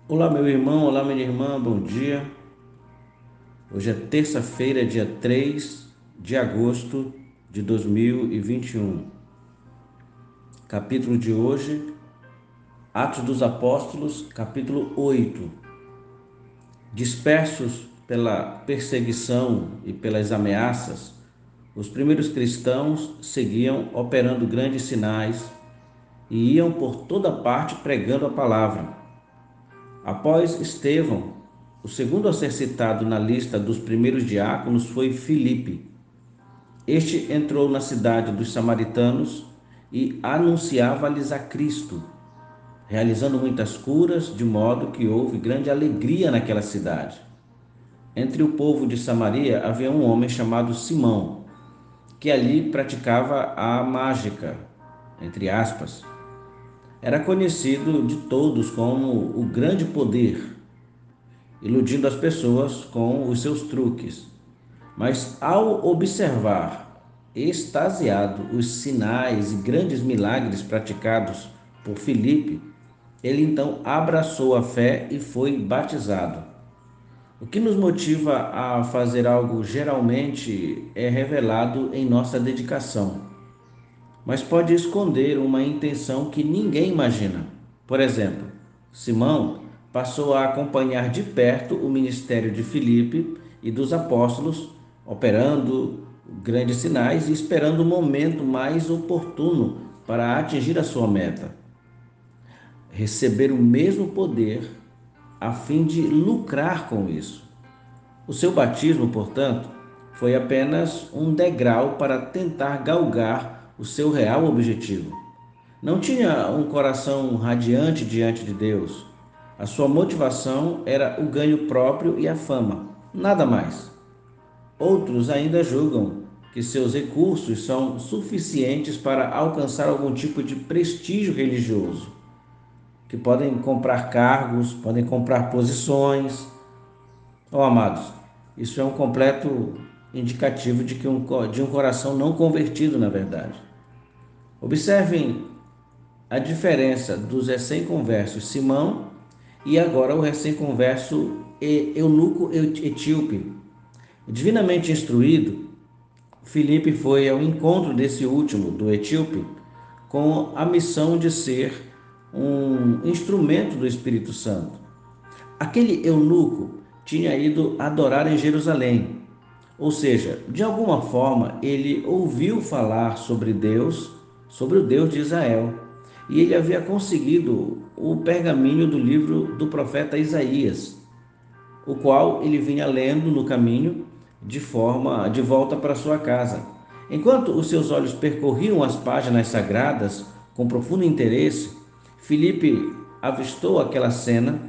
Olá, meu irmão, olá, minha irmã, bom dia. Hoje é terça-feira, dia 3 de agosto de 2021. Capítulo de hoje, Atos dos Apóstolos, capítulo 8. Dispersos pela perseguição e pelas ameaças, os primeiros cristãos seguiam operando grandes sinais e iam por toda parte pregando a palavra. Após Estevão, o segundo a ser citado na lista dos primeiros diáconos foi Filipe. Este entrou na cidade dos samaritanos e anunciava-lhes a Cristo, realizando muitas curas, de modo que houve grande alegria naquela cidade. Entre o povo de Samaria havia um homem chamado Simão, que ali praticava a mágica, entre aspas. Era conhecido de todos como o grande poder, iludindo as pessoas com os seus truques. Mas ao observar, extasiado, os sinais e grandes milagres praticados por Filipe, ele então abraçou a fé e foi batizado. O que nos motiva a fazer algo geralmente é revelado em nossa dedicação, mas pode esconder uma intenção que ninguém imagina. Por exemplo, Simão passou a acompanhar de perto o ministério de Filipe e dos apóstolos, operando grandes sinais e esperando o momento mais oportuno para atingir a sua meta, receber o mesmo poder a fim de lucrar com isso. O seu batismo, portanto, foi apenas um degrau para tentar galgar o seu real objetivo. Não tinha um coração radiante diante de Deus. A sua motivação era o ganho próprio e a fama, nada mais. Outros ainda julgam que seus recursos são suficientes para alcançar algum tipo de prestígio religioso, que podem comprar cargos, podem comprar posições. Oh, amados, isso é um completo indicativo de um coração não convertido, na verdade. Observem a diferença dos recém-conversos Simão e agora o recém-converso eunuco etíope. Divinamente instruído, Filipe foi ao encontro desse último, do etíope, com a missão de ser um instrumento do Espírito Santo. Aquele eunuco tinha ido adorar em Jerusalém, ou seja, de alguma forma ele ouviu falar sobre Deus, sobre o Deus de Israel, e ele havia conseguido o pergaminho do livro do profeta Isaías, o qual ele vinha lendo no caminho de volta para sua casa. Enquanto os seus olhos percorriam as páginas sagradas com profundo interesse, Filipe avistou aquela cena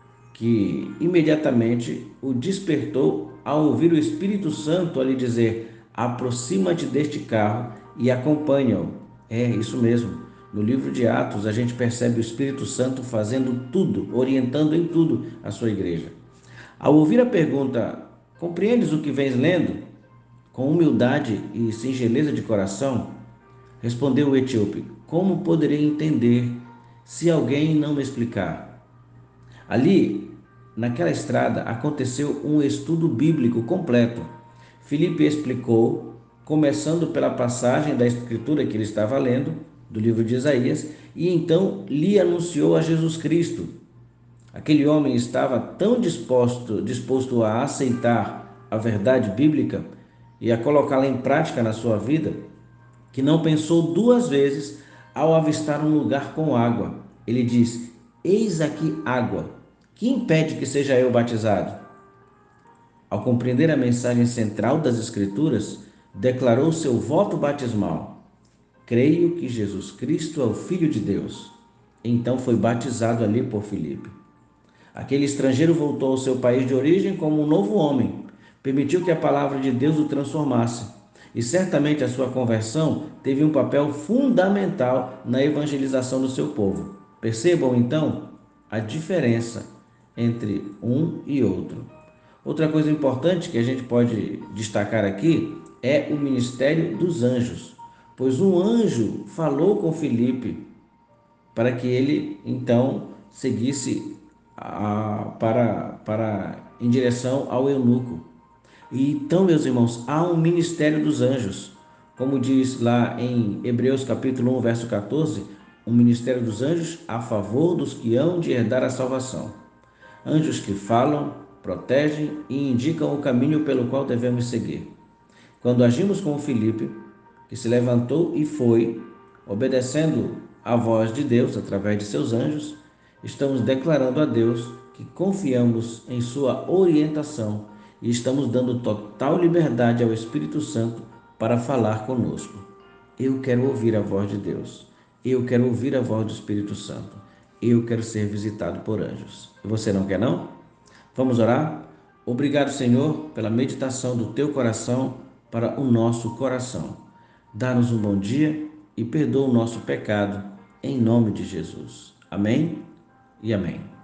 que imediatamente o despertou ao ouvir o Espírito Santo a lhe dizer: aproxima-te deste carro e acompanha-o. É isso mesmo. No livro de Atos, a gente percebe o Espírito Santo fazendo tudo, orientando em tudo a sua igreja. Ao ouvir a pergunta: compreendes o que vens lendo? Com humildade e singeleza de coração, respondeu o etíope: como poderei entender se alguém não me explicar? Ali, naquela estrada, aconteceu um estudo bíblico completo. Filipe explicou, começando pela passagem da escritura que ele estava lendo, do livro de Isaías, e então lhe anunciou a Jesus Cristo. Aquele homem estava tão disposto a aceitar a verdade bíblica e a colocá-la em prática na sua vida, que não pensou duas vezes ao avistar um lugar com água. Ele diz: eis aqui água, que impede que seja eu batizado? Ao compreender a mensagem central das Escrituras, declarou seu voto batismal: creio que Jesus Cristo é o Filho de Deus. Então foi batizado ali por Filipe. Aquele estrangeiro voltou ao seu país de origem como um novo homem, permitiu que a palavra de Deus o transformasse. E certamente a sua conversão teve um papel fundamental na evangelização do seu povo. Percebam então a diferença entre um e outro. Outra coisa importante que a gente pode destacar aqui é o ministério dos anjos, pois um anjo falou com Filipe para que ele então seguisse em direção ao eunuco. E então, meus irmãos, há um ministério dos anjos, como diz lá em Hebreus capítulo 1, verso 14, um ministério dos anjos a favor dos que hão de herdar a salvação. Anjos que falam, protegem e indicam o caminho pelo qual devemos seguir. Quando agimos como Filipe, que se levantou e foi, obedecendo à voz de Deus através de seus anjos, estamos declarando a Deus que confiamos em sua orientação e estamos dando total liberdade ao Espírito Santo para falar conosco. Eu quero ouvir a voz de Deus. Eu quero ouvir a voz do Espírito Santo. Eu quero ser visitado por anjos. E você não quer, não? Vamos orar? Obrigado, Senhor, pela meditação do teu coração para o nosso coração. Dá-nos um bom dia e perdoa o nosso pecado, em nome de Jesus. Amém e amém.